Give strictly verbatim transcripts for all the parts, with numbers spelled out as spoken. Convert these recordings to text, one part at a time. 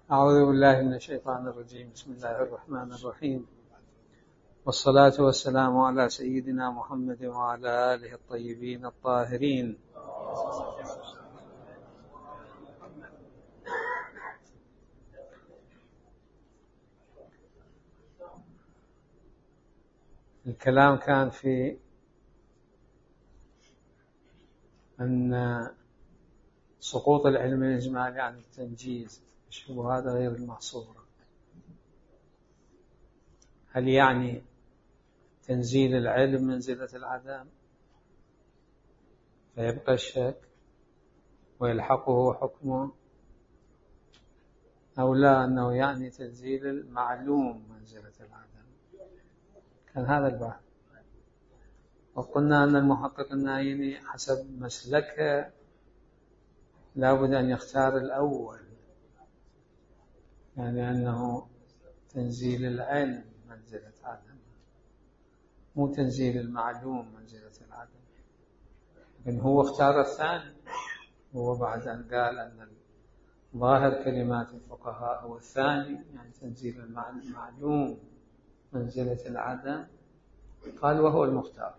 أعوذ بالله من الشيطان الرجيم. بسم الله الرحمن الرحيم، والصلاة والسلام على سيدنا محمد وعلى آله الطيبين الطاهرين. الكلام كان في أن سقوط العلم الإجمالي عن التنجيز، الشبهات غير المحصورة. هل يعني تنزيل العلم منزلة العدم فيبقى الشك ويلحقه حكمه، أو لا أنه يعني تنزيل المعلوم منزلة العدم؟ كان هذا البحث. وقلنا أن المحقق النايني حسب مسلكه لابد أن يختار الأول، يعني أنه تنزيل العلم منزلة عدم، مو تنزيل المعلوم منزلة العدم. لكن هو اختار الثاني، هو بعد أن قال أن ظاهر كلمات الفقهاء هو الثاني، يعني تنزيل المعلوم منزلة العدم، قال وهو المختار.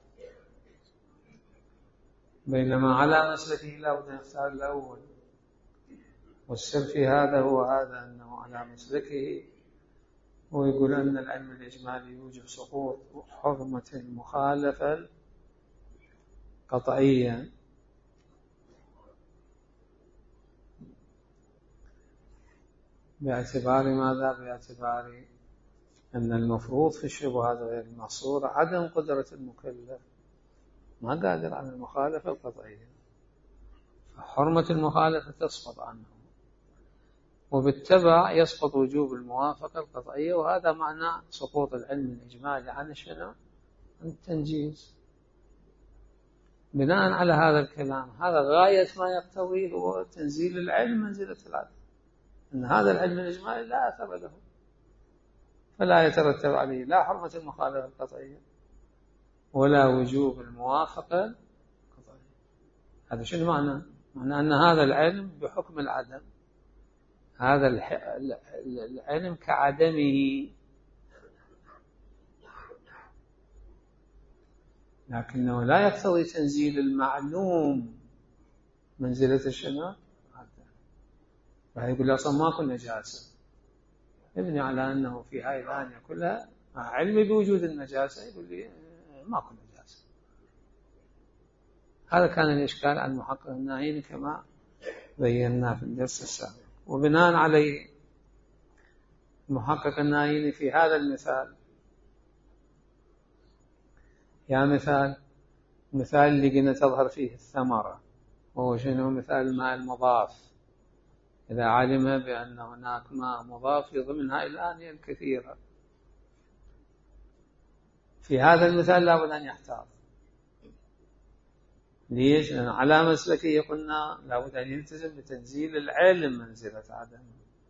بينما على مسلكه لابد أن يختار الأول، والسر في هذا هو هذا، أنه على مسلكه هو يقول أن العلم الإجمالي يوجب سقوط حرمة المخالفة قطعيا، باعتبار ماذا؟ باعتبار أن المفروض في الشبهات غير المحصورة عدم قدرة المكلف، ما قادر على المخالفة القطعية، فحرمة المخالفة تسقط عنه، وبالتبع يسقط وجوب الموافقة القطعية. وهذا معنى سقوط العلم الإجمالي عن شنو؟ عن التنجيز. بناء على هذا الكلام، هذا غاية ما يقتضيه هو تنزيل العلم منزلة العدم، أن هذا العلم الإجمالي لا أثر له، فلا يترتب عليه لا حرمة المخالفة القطعية ولا وجوب الموافقة القطعية. هذا شنو معنى؟ معنى أن هذا العلم بحكم العدم، هذا العلم كعدمه، لكنه لا يقتضي تنزيل المعلوم منزلة شنو؟ فيقول أصلا ماكو نجاسة، يبني على أنه في هاي الآية كلها علمي بوجود النجاسة، يقول لي ماكو نجاسة. هذا كان الإشكال عن المحقق النايني كما بينا في الدرس السابق. وبناء عليه المحقق النايني في هذا المثال، يا مثال مثال اللي قلنا تظهر فيه الثمرة، وهو شنو؟ مثال الماء المضاف. إذا علم بأن هناك ماء مضاف ضمن هاي الآنية الكثيرة، في هذا المثال لابد أن يحتاط. ليش؟ لأن على مسلكه قلنا لابد أن يلتزم بتنزيل العلم منزلة عدم،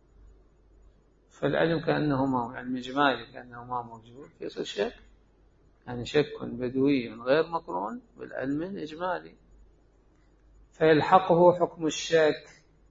فالعلم كأنه ما علم إجمالي كأنه ما موجود، يصير شك، يعني شك بدوي غير مقرون بالعلم الإجمالي، فيلحقه حكم الشك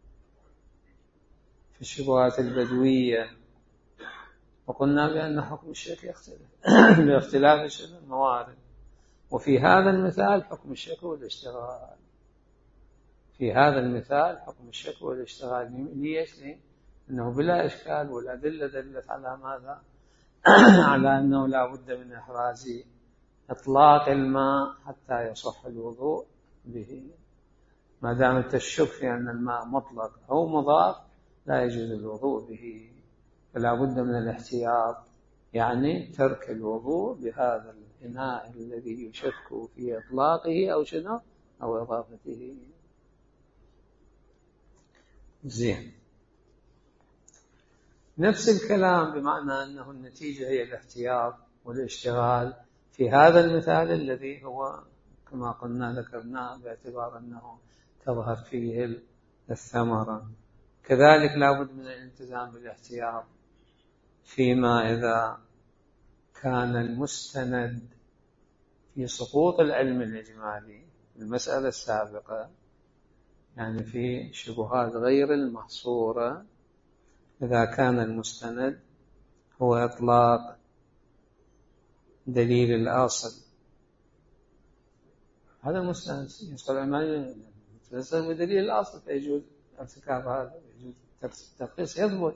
في الشبهات البدوية. وقلنا بأن حكم الشك يختلف باختلاف الموارد، وفي هذا المثال حكم الشك والاشتغال، في هذا المثال حكم الشك والاشتغال. ليش؟ إنه بلا إشكال، والأدلة دلت على ماذا؟ على أنه لا بد من إحراز إطلاق الماء حتى يصح الوضوء به. ما دام تشك في أن الماء مطلق أو مضاف لا يجوز الوضوء به، فلا بد من الاحتياط، يعني ترك الوضوء بهذا الإناء الذي يشك في إطلاقه أو شنو أو إضافته. زين، نفس الكلام بمعنى أنه النتيجة هي الاحتياط والاشتغال في هذا المثال الذي هو كما قلنا ذكرناه باعتبار أنه تظهر فيه الثمرة. كذلك لابد من الالتزام بالاحتياط فيما إذا كان المستند في سقوط العلم الإجمالي المسألة السابقة، يعني في شبهات غير المحصورة، إذا كان المستند هو إطلاق دليل الأصل، هذا المستند يسقط العلماني يتمسك بدليل الأصل فيجوز ارتكاب هذا، يجوز الترخيص يثبت.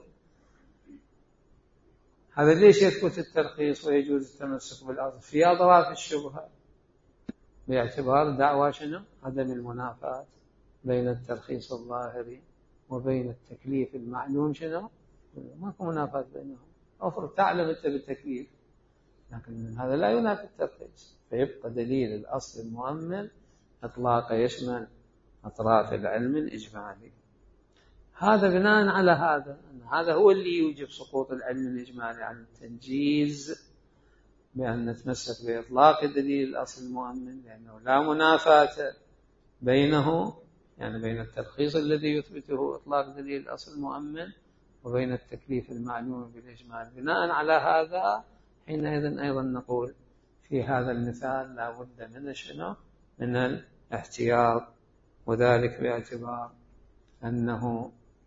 هذا ليش يثبت الترخيص ويجوز التمسك بالأصل؟ في أضرار الشبهة باعتبار دعوى شنو؟ عدم المنافاة بين الترخيص الظاهري وبين التكليف المعلوم شنو؟ ماكو منافاة بينهم. أفرض تعلم أنت بالتكليف لكن هذا لا ينافي الترخيص، فيبقى دليل الأصل المؤمن إطلاق يشمل أطراف العلم الإجمالي. هذا بناء على هذا أن هذا هو اللي يوجب سقوط العلم الإجمالي عن التنجيز، بأن نتمسك بإطلاق دليل الأصل المؤمن لأنه لا منافاة بينه، يعني بين الترخيص الذي يثبته إطلاق دليل الأصل المؤمن وبين التكليف المعلوم بالإجمال. بناء على هذا حينئذ أيضا نقول في هذا المثال لا بد من شنو؟ من الاحتياط، وذلك باعتبار أنه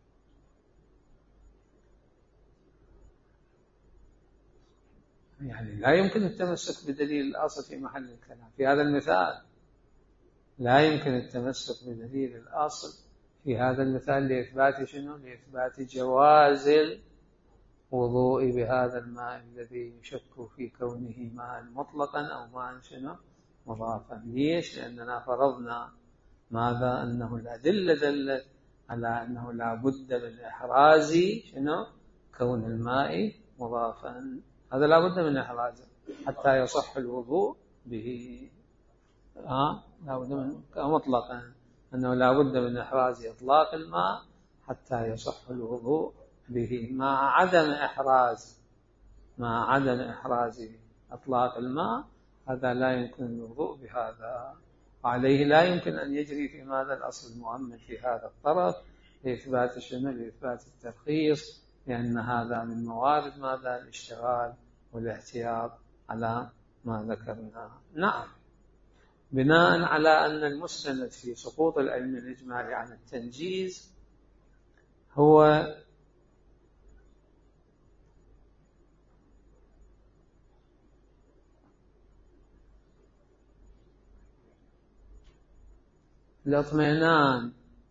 يعني لا يمكن التمسك بدليل الأصل في محل الكلام. في هذا المثال لا يمكن التمسك بدليل الأصل في هذا المثال لإثبات شنو؟ لإثبات جواز الوضوء بهذا الماء الذي يشك في كونه ماء مطلقا أو ماء شنو؟ مضافا. ليش؟ لأننا فرضنا ماذا؟ أنه الأدلة دلت على أنه لا بد من إحراز شنو؟ كون الماء مضافا. هذا لا بد من إحرازه حتى يصح الوضوء به. آه لا بد من مطلقا أنه لا بد من إحراز إطلاق الماء حتى يصح الوضوء به. مع عدم إحراز مع عدم إحراز إطلاق الماء هذا لا يمكن الوضوء بهذا، وعليه لا يمكن أن يجري في ماذا الأصل المؤمن في هذا الطرف لإثبات شنو؟ لإثبات الترخيص، لأن هذا من موارد ماذا؟ الاشتغال والاحتياط على ما ذكرنا. نعم، بناء على أن المستند في سقوط العلم الإجمالي عن التنجيز هو الاطمئنان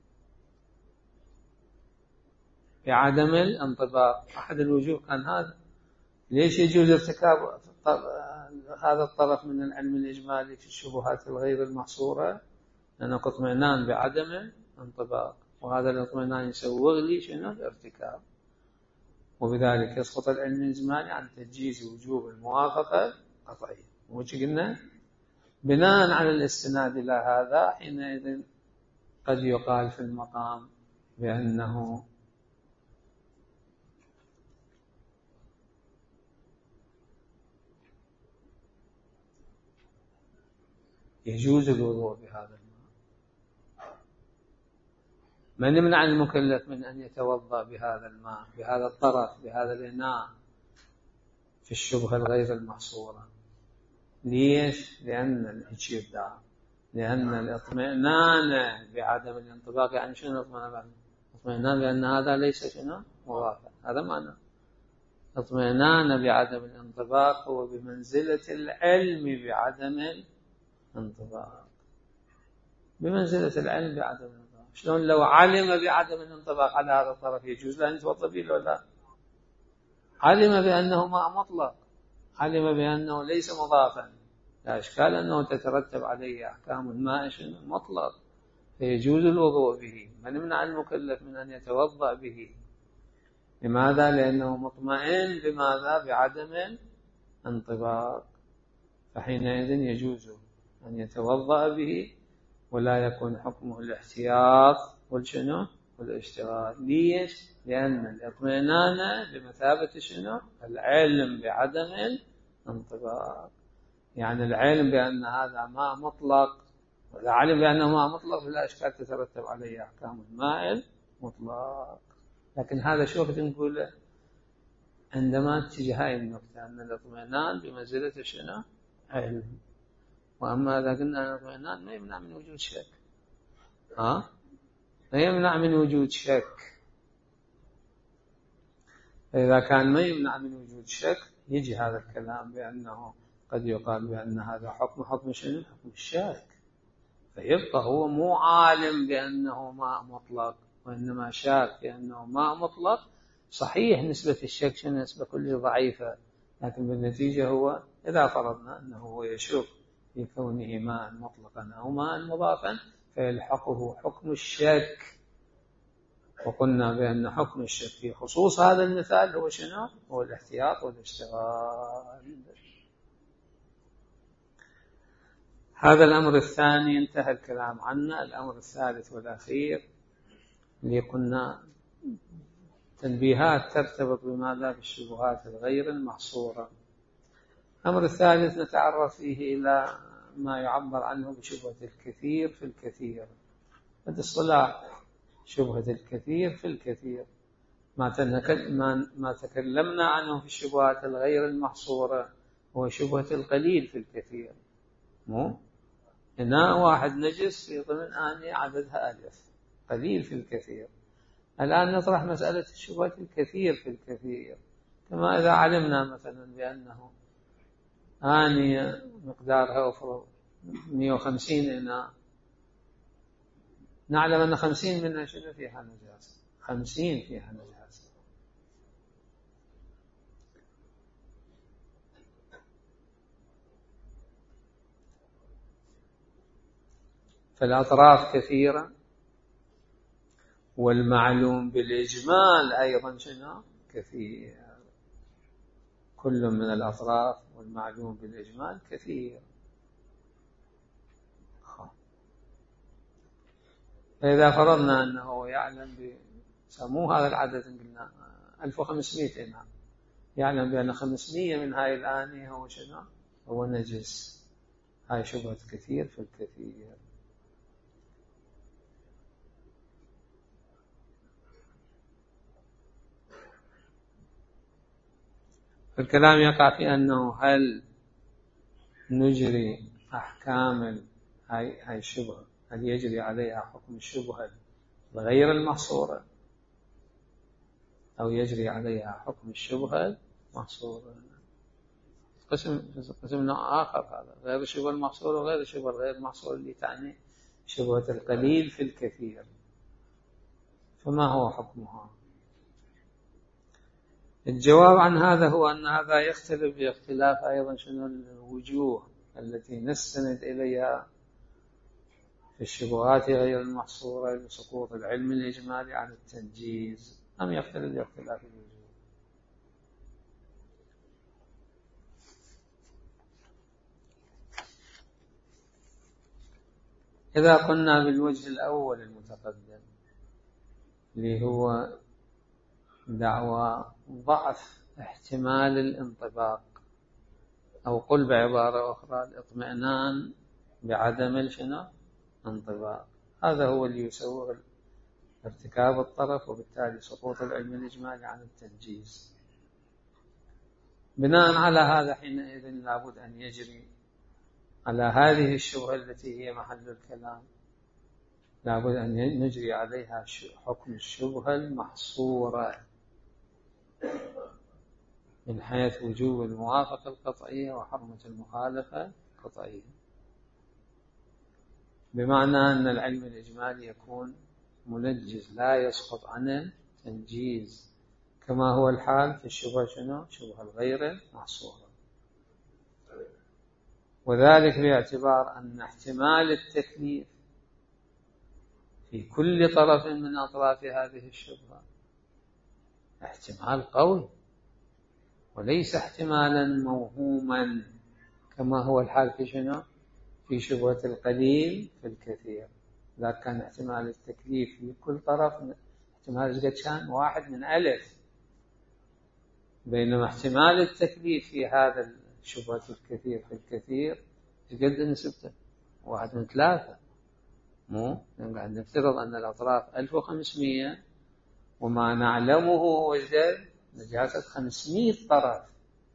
بعدم الانطباق. أحد الوجوه كان هذا. ليش يجوز ارتكاب هذا الطرف من العلم الإجمالي في الشبهات الغير المحصورة؟ لأنه اطمئنان بعدم الانطباق، وهذا الاطمئنان يسوغ لي شنو؟ الارتكاب، وبذلك يسقط العلم الإجمالي عن تجيز وجوب الموافقة قطعيا. وش قلنا؟ بناء على الاستناد إلى هذا حينئذ قد يقال في المقام بأنه يجوز الوضوء بهذا الماء. من يمنع المكلف من أن يتوضأ بهذا الماء بهذا الطرف بهذا الإناء في الشبهة الغير المحصورة؟ ليش؟ لأن الإجابة لأن الاطمئنان بعدم الانطباق. يعني شنو الاطمئنان؟ الاطمئنان بأن هذا ليس شنو؟ موافق. هذا معنى الاطمئنان بعدم الانطباق هو بمنزلة العلم بعدم الانطباق، بمنزلة العلم بعدم الانطباق. شلون لو علم بعدم الانطباق على هذا الطرف يجوز له أن يتوضأ به ولا لا؟ علم بأنه ماء مطلق، علم بأنه ليس مضافا، لا إشكال أنه تترتب عليه أحكام الماء مطلق فيجوز الوضوء به. من يمنع المكلف من أن يتوضأ به؟ لماذا؟ لأنه مطمئن بماذا؟ بعدم الانطباق، فحينئذ يجوز أن يتوضأ به ولا يكون حكمه الاحتياط والشنو؟ والاشتغال. ليش؟ لأن الاطمئنان بمثابة شنو؟ العلم بعدم الانطباق. يعني العلم بأن هذا ماء مطلق، وإذا علم بأنه ماء مطلق فلا إشكال تترتب عليه أحكام الماء المطلق. لكن هذا شو نقول عندما تجي هاي النقطة أن الاطمئنان بمنزلة شنو؟ علم. وأما إذا قلنا الاطمئنان ما يمنع من وجود شك، ها؟ ما يمنع من وجود شك. فإذا كان ما يمنع من وجود شك يجي هذا الكلام بأنه قد يقال بأن هذا حكم حكم شنو؟ حكم الشاك، فيبقى هو مو عالم بأنه ماء مطلق وإنما شاك بأنه ماء مطلق. صحيح نسبة الشك شنو؟ نسبة كلها ضعيفة، لكن بالنتيجة هو إذا فرضنا أنه هو يشك في كونه ماء مطلقا أو ماء مضافا فيلحقه حكم الشك. وقلنا بأن حكم الشك في خصوص هذا المثال هو شنو؟ هو الاحتياط والاشتغال. هذا الأمر الثاني انتهى الكلام عنه. الأمر الثالث والأخير اللي قلنا تنبيهات ترتبط بماذا؟ بالشبهات الغير المحصورة. الأمر الثالث نتعرف فيه إلى ما يعبر عنه بشبهة الكثير في الكثير. هذا اصطلاح شبهة الكثير في الكثير ما ما تكلمنا عنه في الشبهات الغير المحصورة هو شبهة القليل في الكثير. مو إناء واحد نجس في ضمن آنية عددها ألف، قليل في الكثير. الآن نطرح مسألة شبهة الكثير في الكثير، كما إذا علمنا مثلا بأنه آنية مقدارها أفرض مئة وخمسين إناء، نعلم أن خمسين منها شنو فيها نجاسة، خمسين فيها نجاسة. فالأطراف كثيرة، والمعلوم بالإجمال أيضا شنو؟ كثير. كل من الأطراف والمعلوم بالإجمال كثير. فإذا فرضنا أنه يعلم بسموه هذا العدد قلنا ألف وخمسمائة إناء، يعلم بأن خمسمائة من هاي الآنية هو شنو؟ هو نجس. هاي شبهة كثير في الكثير. الكلام يقع في أنه هل نجري أحكام هاي هاي الشبهة، هل يجري عليها حكم الشبهة غير المحصورة أو يجري عليها حكم الشبهة المحصورة؟ قسم قسم نوع آخر هذا، غير الشبهة المحصورة وغير الشبهة غير المحصورة اللي تعني شبهة القليل في الكثير. فما هو حكمها؟ الجواب عن هذا هو أن هذا يختلف باختلاف أيضا شنو الوجوه التي نستند إليها في الشبهات غير المحصورة لسقوط العلم الإجمالي عن التنجيز، أم يختلف باختلاف الوجوه. إذا قلنا بالوجه الأول المتقدم اللي هو دعوى ضعف احتمال الانطباق، أو قل بعبارة أخرى الاطمئنان بعدم الشنو انطباق، هذا هو اللي يسوغ ارتكاب الطرف وبالتالي سقوط العلم الإجمالي عن التنجيز. بناء على هذا حينئذ لابد أن يجري على هذه الشبهة التي هي محل الكلام، لابد أن نجري عليها حكم الشبهة المحصورة من حيث وجوب الموافقة القطعية وحرمة المخالفة القطعية، بمعنى أن العلم الإجمالي يكون منجز لا يسقط عن التنجيز، كما هو الحال في الشبهة شنو؟ شبهة الغير محصورة. وذلك باعتبار أن احتمال التكليف في كل طرف من أطراف هذه الشبهة احتمال قوي وليس احتمالا موهوما كما هو الحال في شنو؟ في شبهة القليل في الكثير. إذا كان احتمال التكليف في كل طرف احتمال قد كان واحد من ألف، بينما احتمال التكليف في هذا الشبهة الكثير في الكثير قد نسبته واحد من ثلاثة. مو قاعد نفترض أن الأطراف ألف وخمسمائة وما نعلمه هو نجاسة خمسمائة طرف،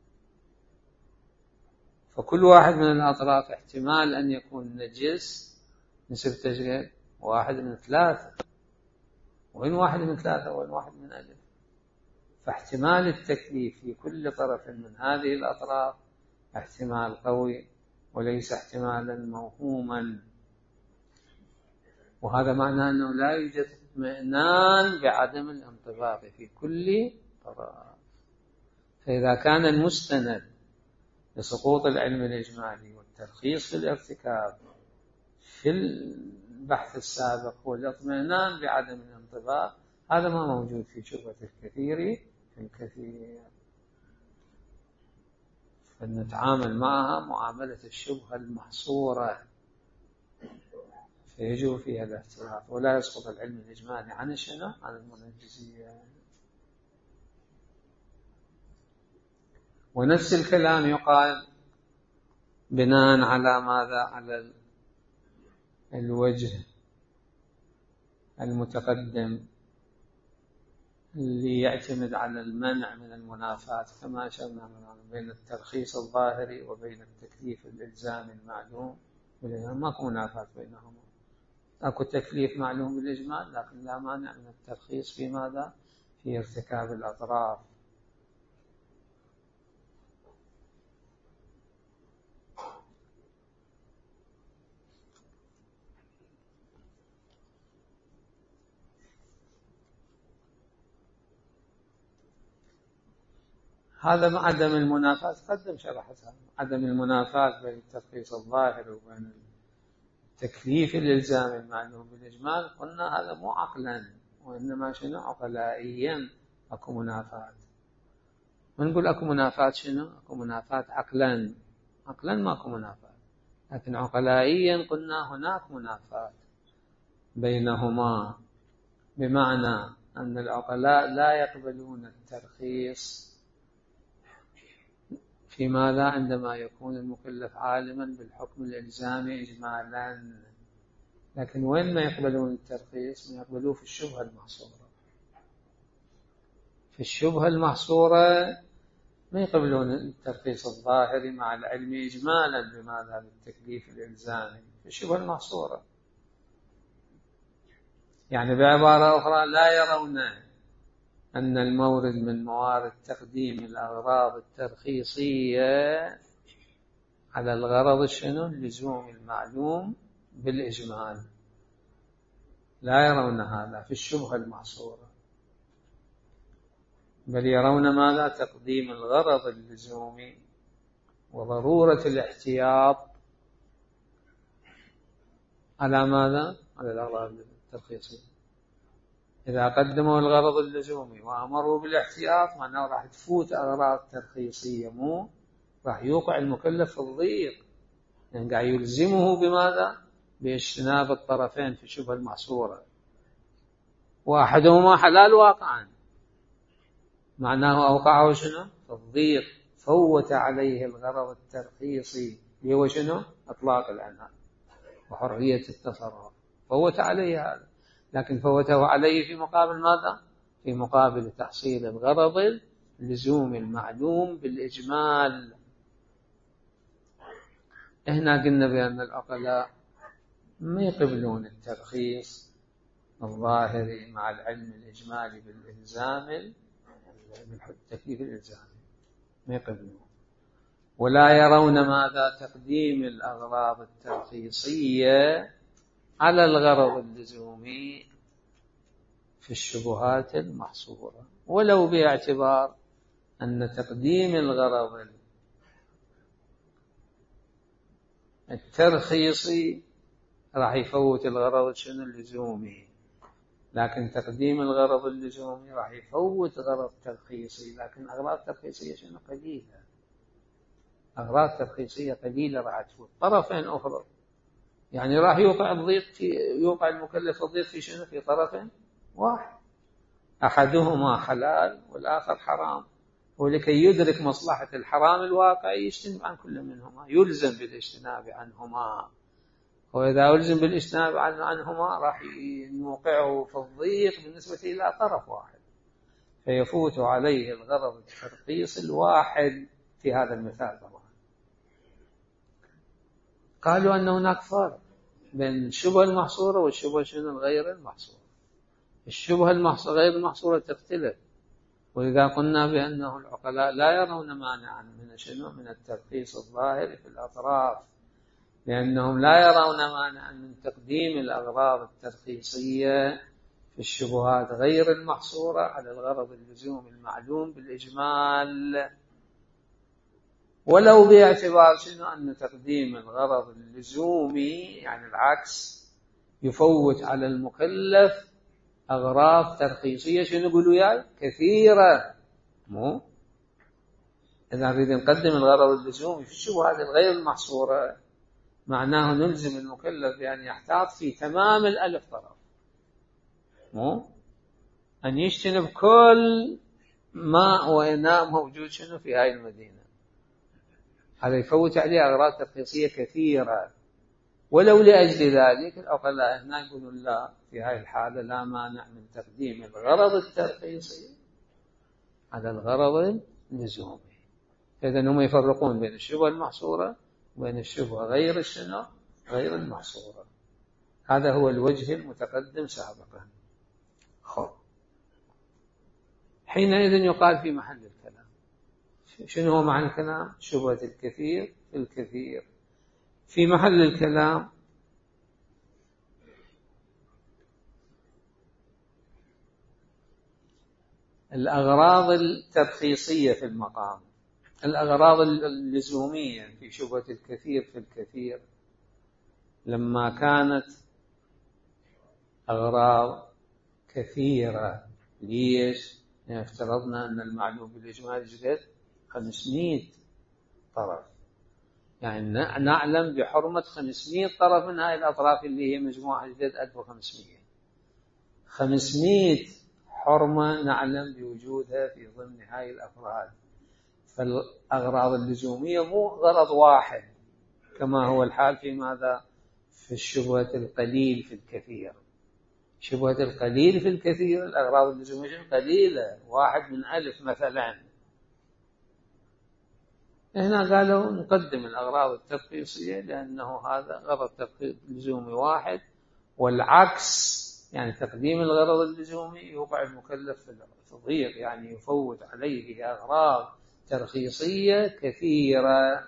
فكل واحد من الأطراف احتمال أن يكون نجس نسبته واحد من ثلاثة. وين واحد من ثلاثة وين واحد من ألف؟ فاحتمال التكليف في كل طرف من هذه الأطراف احتمال قوي وليس احتمالا موهوما، وهذا معناه أنه لا يوجد اطمئنان بعدم الانطباق في كل طرف. فإذا كان المستند لسقوط العلم الإجمالي والترخيص في الارتكاب في البحث السابق هو الاطمئنان بعدم الانطباق، هذا ما موجود في شبهة الكثير في الكثير، فنتعامل معها معاملة الشبهة المحصورة فيجب فيها الاحتياط، ولا يسقط العلم الإجمالي عن شنو؟ عن المنجزية. ونفس الكلام يقال بناء على ماذا؟ على الوجه المتقدم اللي يعتمد على المنع من المنافاة، كما أشرنا بين الترخيص الظاهري وبين التكليف الإلزامي المعلوم، ماكو منافاة بينهما، أكو تكليف معلوم بالإجمال لكن لا مانع من الترخيص في ماذا؟ في ارتكاب الأطراف. هذا عدم المنافاة قدم شرحتها، عدم المنافاة بين الترخيص الظاهر وبين التكليف الإلزامي المعلوم بالإجمال، قلنا هذا مو عقلا وإنما شنو؟ عقلائيا أكو منافاة. ونقول أكو منافاة شنو؟ أكو منافاة عقلا، عقلا ماكو منافاة، لكن عقلائيا قلنا هناك منافاة بينهما، بمعنى أن العقلاء لا يقبلون الترخيص في ماذا؟ عندما يكون المكلف عالما بالحكم الإلزامي إجمالا، لكن وين ما يقبلون الترخيص؟ ما يقبلوه في الشبهة المحصورة. في الشبهة المحصورة ما يقبلون الترخيص الظاهري مع العلم إجمالا بماذا؟ بالتكليف الإلزامي في الشبهة المحصورة. يعني بعبارة أخرى لا يرون أن المورد من موارد تقديم الأغراض الترخيصية على الغرض شنو؟ اللزوم المعلوم بالإجمال، لا يرون هذا في الشبهة المحصورة، بل يرون ماذا؟ تقديم الغرض اللزومي وضرورة الاحتياط على ماذا؟ على الأغراض الترخيصية. إذا قدموا الغرض اللزومي وأمروا بالاحتياط معناه راح تفوت أغراض ترخيصية، مو راح يوقع المكلف في الضيق، يعني قاعد يلزمه بماذا؟ باجتناب الطرفين في الشبهة المحصورة، وأحدهما حلال واقعا، معناه أوقعه شنو؟ في الضيق، فوت عليه الغرض الترخيصي اللي هو شنو؟ إطلاق العنان وحرية التصرف، فوت عليه هذا، لكن فوته عليه في مقابل ماذا؟ في مقابل تحصيل الغرض اللزوم المعلوم بالإجمال. هنا قلنا بأن العقلاء ما يقبلون الترخيص الظاهري مع العلم الإجمالي بالإلزام، بالتكليف الإلزامي ما يقبلون، ولا يرون ماذا؟ تقديم الأغراض الترخيصية على الغرض اللزومي في الشبهات المحصورة، ولو باعتبار أن تقديم الغرض الترخيصي راح يفوت الغرض شنو؟ اللزومي، لكن تقديم الغرض اللزومي راح يفوت غرض ترخيصي، لكن أغراض ترخيصية شنو؟ قليلة، أغراض ترخيصية قليلة راح تفوت طرفين أخرى، يعني راح يوقع الضيق في يوقع المكلف الضيق في شنو؟ في طرف واحد، أحدهما حلال والآخر حرام، ولكي يدرك مصلحة الحرام الواقعي يجتنب عن كل منهما، يلزم بالاجتناب عنهما، وإذا ألزم بالاجتناب عنهما راح يوقعه في الضيق بالنسبة إلى طرف واحد، فيفوت عليه الغرض الترخيص الواحد في هذا المثال. طبعا قالوا أن هناك فرق بين الشبهة المحصورة والشبهة شنو؟ الغير المحصورة. الشبهة المحصورة غير المحصورة تختلف، وإذا قلنا بأنه العقلاء لا يرون مانعا من شنو؟ من الترخيص الظاهر في الأطراف، لأنهم لا يرون مانعا من تقديم الأغراض الترخيصية في الشبهات غير المحصورة على الغرض اللزومي المعلوم بالإجمال، ولو باعتبار شنو؟ أن تقديم الغرض اللزومي يعني العكس يفوت على المكلف أغراض ترخيصية شنو نقولوا ياي؟ كثيرة. مو إذا نريد نقدم الغرض اللزومي في الشبهات الغير المحصورة معناه نلزم المكلف بأن يحتاط في تمام الألف طرف، مو أن يجتنب كل ماء وإناء موجود شنو في هاي المدينة، هذا يفوت عليه أغراض ترخيصية كثيرة. ولو لأجل ذلك العقلاء هنا يقولون لا، في هاي الحالة لا مانع من تقديم الغرض الترخيصي على الغرض اللزومي. إذن هم يفرقون بين الشبهة المحصورة وبين الشبهة غير الشنو؟ غير المحصورة. هذا هو الوجه المتقدم سابقا. خب. حينئذ يقال في محل الكلام. شنو هو معنى الكلام؟ شبهة الكثير في الكثير. في محل الكلام الأغراض الترخيصية في المقام، الأغراض اللزومية في شبهة الكثير في الكثير، لما كانت أغراض كثيرة. ليش؟ يعني افترضنا أن المعلوم بالإجمال جدد خمسمائة طرف، يعني نعلم بحرمة خمسمائة طرف من هذه الأطراف اللي هي مجموعة جدد ألف وخمسمائة. خمسمائة حرمة نعلم بوجودها في ضمن هذه الأفراد. فالأغراض اللزومية مو غرض واحد كما هو الحال في ماذا؟ في الشبهة القليل في الكثير. شبهة القليل في الكثير الأغراض اللزومية قليلة، واحد من ألف مثلا. هنا قالوا نقدم الأغراض الترخيصية لأنه هذا غرض ترخيص لزومي واحد، والعكس يعني تقديم الغرض اللزومي يوقع المكلف في ضيق، يعني يفوت عليه أغراض ترخيصية كثيرة.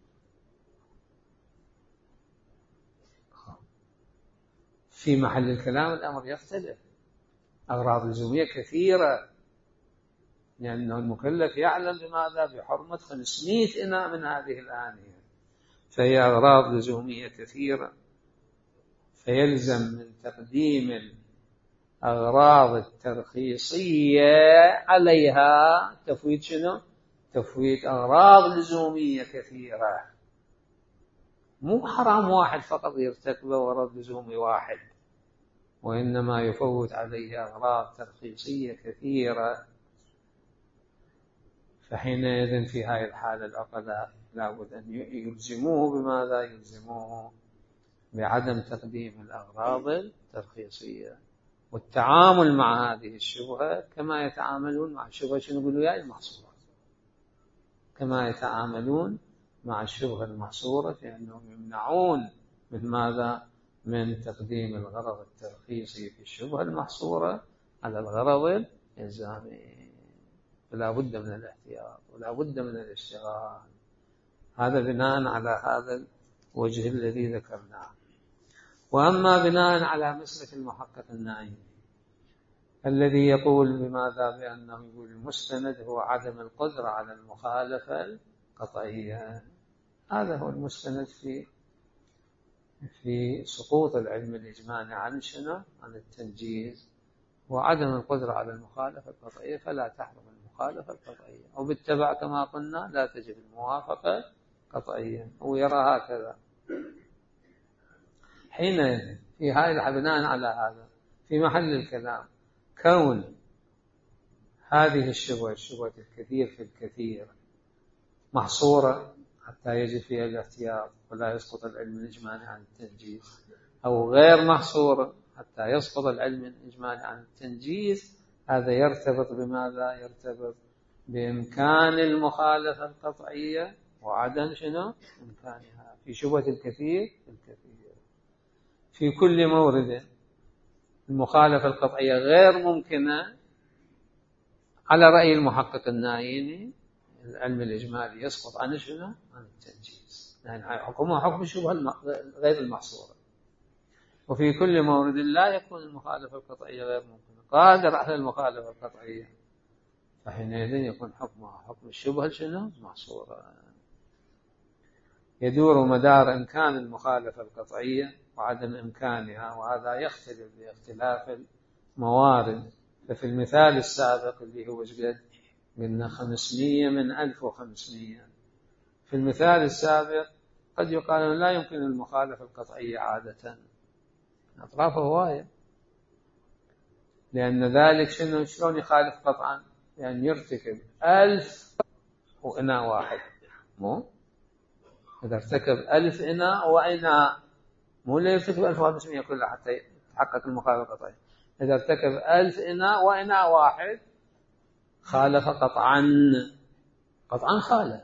في محل الكلام الأمر يختلف، أغراض لزومية كثيرة لأنه المكلف يعلم بماذا؟ بحرمة خمسمائة إناء من هذه الآنية، فهي أغراض لزومية كثيرة، فيلزم من تقديم الأغراض الترخيصية عليها تفويت شنو؟ تفويت أغراض لزومية كثيرة. مو حرام واحد فقط يرتكبه غرض لزومي واحد، وإنما يفوت عليه أغراض ترخيصية كثيرة. فحينئذ في هذه الحالة العقلاء لابد أن يلزموه بماذا؟ يلزموه بعدم تقديم الأغراض الترخيصية، والتعامل مع هذه الشبهة كما يتعاملون مع الشبهة شنو نقولوا يا المحصورة، كما يتعاملون مع الشبهة المحصورة، لأنهم يمنعون من ماذا؟ من تقديم الغرض الترخيصي في الشبهة المحصورة على الغرض الإلزامي. فلا بد من الاحتياط ولا بد من الاشتغال. هذا بناء على هذا الوجه الذي ذكرناه. وأما بناء على مسلك المحقق النائي الذي يقول بماذا؟ بأنه يقول المستند هو عدم القدرة على المخالفة القطعية. هذا هو المستند في في سقوط العلم الإجمالي عن شنو؟ عن التنجيز، وعدم القدرة على المخالفة القطعية، فلا تحرم المخالفة القطعية، وبالتبع كما قلنا لا تجب الموافقة قطعيا، ويرى هكذا. حينئذ في هذا بناء على هذا في محل الكلام كون هذه الشبهة الشبهة الكثير في الكثير محصورة حتى يجب فيها الاحتياط ولا يسقط العلم الإجمالي عن التنجيز، أو غير محصورة حتى يسقط العلم الإجمالي عن التنجيز، هذا يرتبط بماذا؟ يرتبط بإمكان المخالفة القطعية وعدم شنو؟ إمكانها في شبهة الكثير في الكثير. في كل مورد المخالفة القطعية غير ممكنة على رأي المحقق النايني العلم الإجمالي يسقط عن شنو؟ عن التنجيز، يعني حكمها حكم الشبهة غير المحصورة. وفي كل مورد لا يكون المخالفة القطعية غير ممكنة، قادر على المخالفة القطعية، فحينئذ يكون حكمها حكم الشبهة شنو؟ محصورة. يدور مدار إمكان المخالفة القطعية وعدم إمكانها، وهذا يختلف باختلاف الموارد. ففي المثال السابق اللي هو قد قلنا خمسمية من ألف وخمسمية، في المثال السابق قد يقال لا يمكن المخالفة القطعية عادة، أطرافه هواية، لأن ذلك شنو شلون يخالف قطعا؟ يعني يرتكب ألف وإناء واحد، مو إذا ارتكب ألف إناء وإناء، مو اللي يرتكب ألف وخمسمية كلها حتى يتحقق المخالفة القطعية. إذا ارتكب ألف إناء وإناء واحد خالف قطعا، قطعا خالف،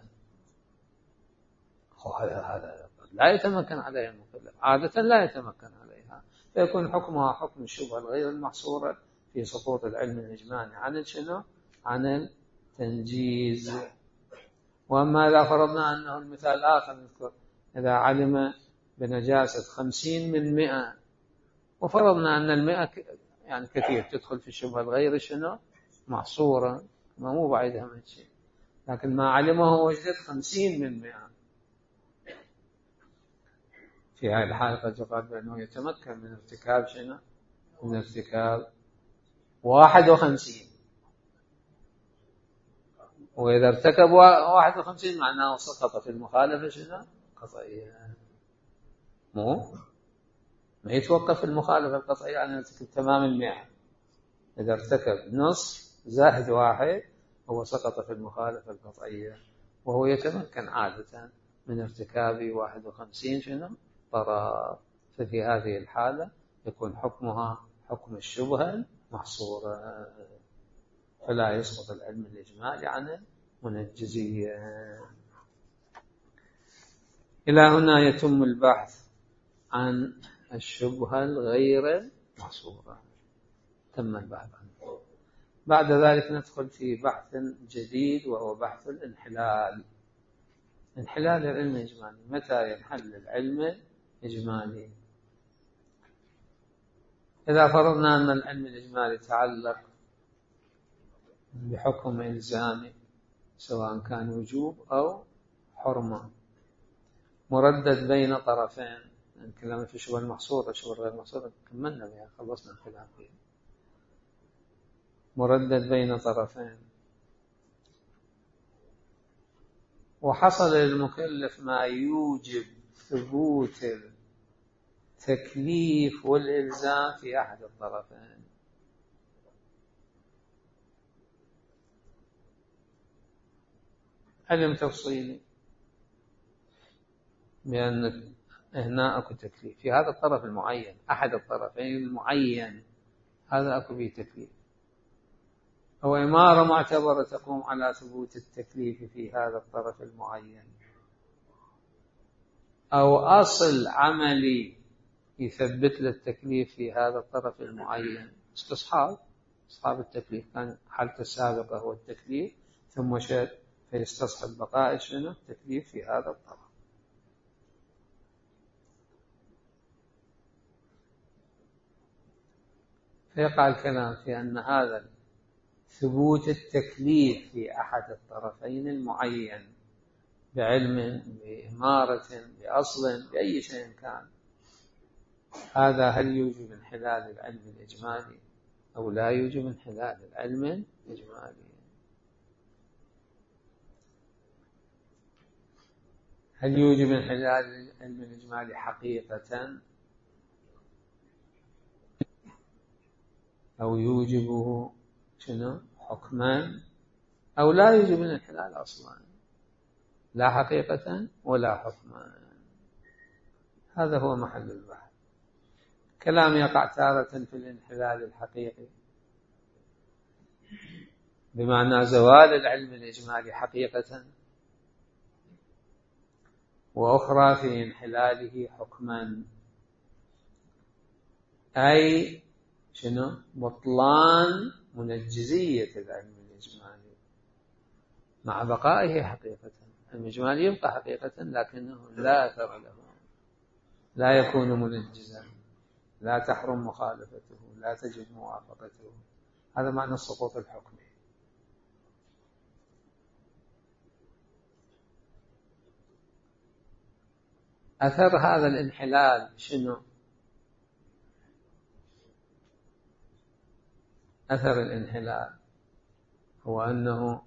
هذا هذا لا يتمكن عليها المكلف، عادة لا يتمكن عليها، فيكون حكمها حكم الشبهة الغير المحصورة في سقوط العلم الإجمالي عن شنو؟ عن التنجيز. وأما إذا فرضنا أنه المثال الآخر نذكر إذا علم بنجاسة خمسين من مئة، وفرضنا أن المئة يعني كثير تدخل في الشبهة الغير شنو؟ محصورة، ما مو بعيدها من شيء، لكن ما علمه وجدت خمسين من مئة، في هذه الحالة قد يقال بأنه يتمكن من ارتكاب شنو؟ من ارتكاب واحد وخمسين، وإذا ارتكب واحد وخمسين معناه سقط في المخالفة شنو؟ قطعية، مو ما يتوقف المخالفة القطعية عن ارتكاب تمام المئة، إذا ارتكب نصف زائد واحد هو سقط في المخالفة القطعية، وهو يتمكن عادة من ارتكاب واحد وخمسين شنو؟ طرف. ففي هذه الحالة يكون حكمها حكم الشبهة محصورة، فلا يسقط العلم الإجمالي عن المنجزية. إلى هنا يتم البحث عن الشبهة الغير محصورة، تم البحث عنه. بعد ذلك ندخل في بحث جديد وهو بحث الانحلال. انحلال العلم الإجمالي، متى ينحل العلم الإجمالي؟ إذا فرضنا أن العلم الإجمالي يتعلق بحكم إلزامي سواء كان وجوب أو حرمة، مردد بين طرفين، الكلام في الشبهة المحصورة الشبهة غير محصورة كملنا بها، خلصنا الكلام فيها. مردد بين طرفين، وحصل للمكلف ما يوجب ثبوت التكليف والإلزام في أحد الطرفين. علم تفصيلي بأن هنا أكو تكليف في هذا الطرف المعين، أحد الطرفين المعين هذا أكو به تكليف، أو إمارة معتبرة تقوم على ثبوت التكليف في هذا الطرف المعين، أو أصل عملي يثبت للتكليف في هذا الطرف المعين. استصحاب استصحاب التكليف، كان حالته السابقة هو التكليف ثم شد فيستصحب بقاء شنو؟ التكليف في هذا الطرف. فيقع الكلام في أن هذا ثبوت التكليف في أحد الطرفين المعين بعلم بإمارة بأصل بأي شيء كان، هذا هل يوجب انحلال العلم الإجمالي أو لا يوجب انحلال العلم الإجمالي؟ هل يوجب انحلال العلم الإجمالي حقيقة أو يوجبه شنو حكما، أو لا يوجب الانحلال أصلا لا حقيقة ولا حكما؟ هذا هو محل البحث. كلام يقع تارة في الانحلال الحقيقي بمعنى زوال العلم الإجمالي حقيقة، وأخرى في انحلاله حكما، أي شنو بطلان منجزية العلم الإجمالي. مع بقائه حقيقة. الإجمالي يبقى حقيقة لكنه لا أثر له، لا يكون منجزا، لا تحرم مخالفته، لا تجب موافقته. هذا معنى السقوط الحكمي. أثر هذا الانحلال شنو؟ أثر الانحلال هو أنه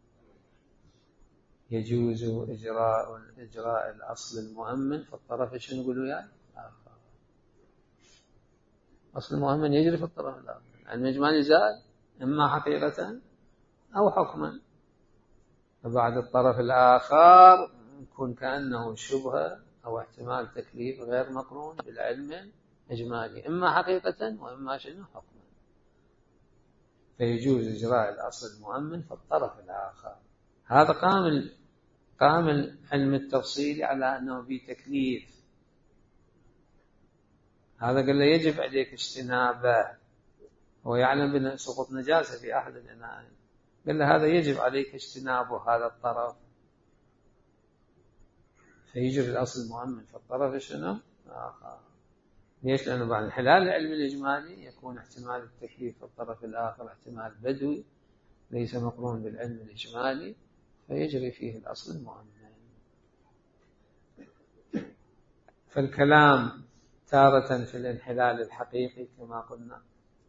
يجوز إجراء إجراء الأصل المؤمن في الطرف شنو نقولوا يعني آخر. أصل المؤمن يجري في الطرف الآخر، يعني الإجمالي زاد إما حقيقة أو حكما، فبعد الطرف الآخر يكون كأنه شبهة أو احتمال تكليف غير مقرون بالعلم إجمالي، إما حقيقة وإما شنو حكما، فيجوز إجراء الأصل المؤمن في الطرف الآخر. هذا قام قام العلم التفصيلي على أنه بتكليف، هذا قال له يجب عليك اجتنابه، هو يعلم بأن سقوط نجاسة في أحد الإناءين، قال له هذا يجب عليك اجتنابه هذا الطرف، فيجري الأصل المؤمن في الطرف شنو آخر. ليش؟ لأنه بعد انحلال العلم الإجمالي يكون احتمال التكليف في الطرف الآخر احتمال بدوي ليس مقرون بالعلم الإجمالي، فيجري فيه الأصل المؤمن. فالكلام تارة في الانحلال الحقيقي كما قلنا،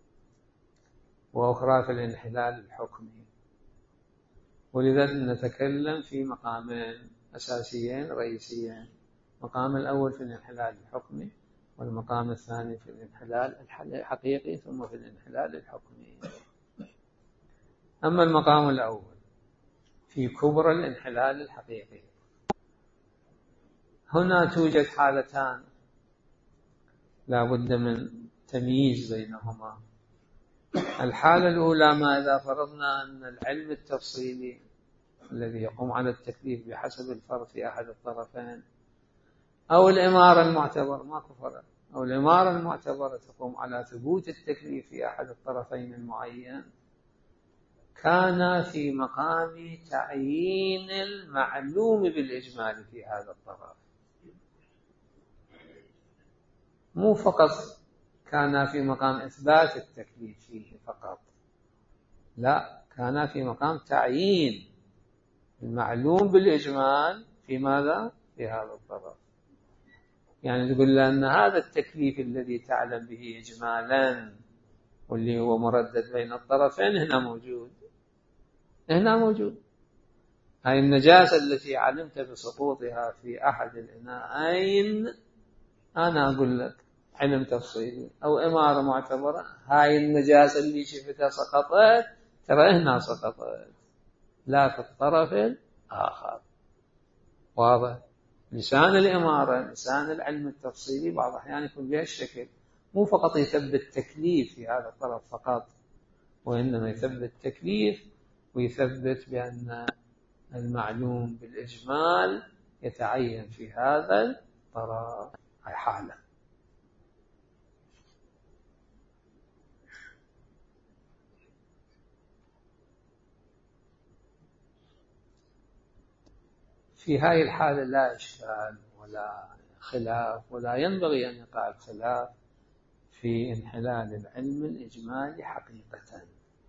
وأخرى في الانحلال الحكمي، ولذلك نتكلم في مقامين أساسيين رئيسيين، المقام الأول في الانحلال الحكمي، والمقام الثاني في الانحلال الحقيقي ثم في الانحلال الحكمي. أما المقام الأول في كبرى الانحلال الحقيقي، هنا توجد حالتان لا بد من تمييز بينهما. الحالة الأولى ما إذا فرضنا أن العلم التفصيلي الذي يقوم على التكليف بحسب الفرض في أحد الطرفين، أو الإمارة المعتبرة ماكو فرق، أو الإمارة المعتبرة تقوم على ثبوت التكليف في أحد الطرفين المعين، كان في مقام تعيين المعلوم بالإجمال في هذا الطرف، مو فقط كان في مقام إثبات التكليف فيه فقط، لا، كان في مقام تعيين المعلوم بالإجمال في ماذا؟ في هذا الطرف. يعني تقول لأن هذا التكليف الذي تعلم به إجمالا واللي هو مردد بين الطرفين هنا موجود، هنا موجود. هاي النجاسة التي علمت بسقوطها في أحد الإناءين، أنا أقول لك علم تفصيلي أو إمارة معتبرة، هاي النجاسة اللي شفتها سقطت، ترى هنا سقطت لا في الطرف الآخر. واضح؟ لسان الإمارة، لسان العلم التفصيلي بعض الأحيان يكون بهالشكل، مو فقط يثبت تكليف في هذا الطرف فقط، وإنما يثبت تكليف ويثبت بأن المعلوم بالإجمال يتعين في هذا الطرف. هاي حالة. في هذه الحالة لا إشكال ولا خلاف، ولا ينبغي أن يقع الخلاف في انحلال العلم الإجمالي حقيقة،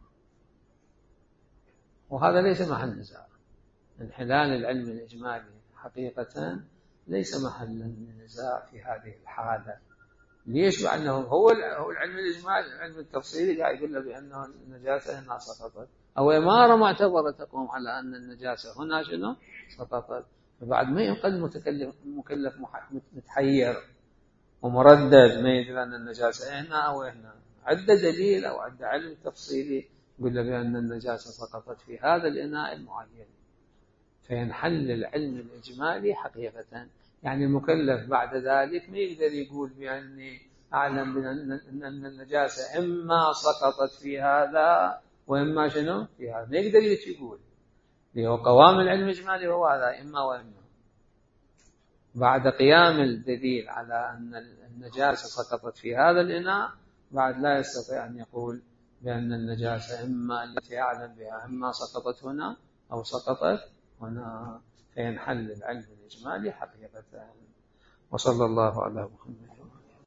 وهذا ليس محل نزاع. انحلال العلم الإجمالي حقيقة ليس محلا للنزاع في هذه الحالة. ليش؟ لأنه هو العلم الإجمالي، العلم التفصيلي قاعد يقول له بأنه النجاسة هنا سقطت، أو إمارة معتبرة تقوم على أن النجاسة هنا شنو سقطت، فبعد ما يبقى المتكلف المكلف متحير ومردد، ما يدري أن النجاسة هنا أو هنا، عدة دليل أو عدة علم تفصيلي يقول له بأن النجاسة سقطت في هذا الإناء المعين، فينحل العلم الإجمالي حقيقة. يعني المكلف بعد ذلك ما يقدر يقول بأني أعلم بأن النجاسة إما سقطت في هذا وإما شنو في هذا، ما يقدر يقول، اللي هو قوام العلم الإجمالي هو هذا إما وإما. بعد قيام الدليل على أن النجاسة سقطت في هذا الإناء، بعد لا يستطيع أن يقول بأن النجاسة إما التي أعلم بها إما سقطت هنا أو سقطت هنا فينحل العلم الإجمالي حقيقة. وصلى الله على محمد.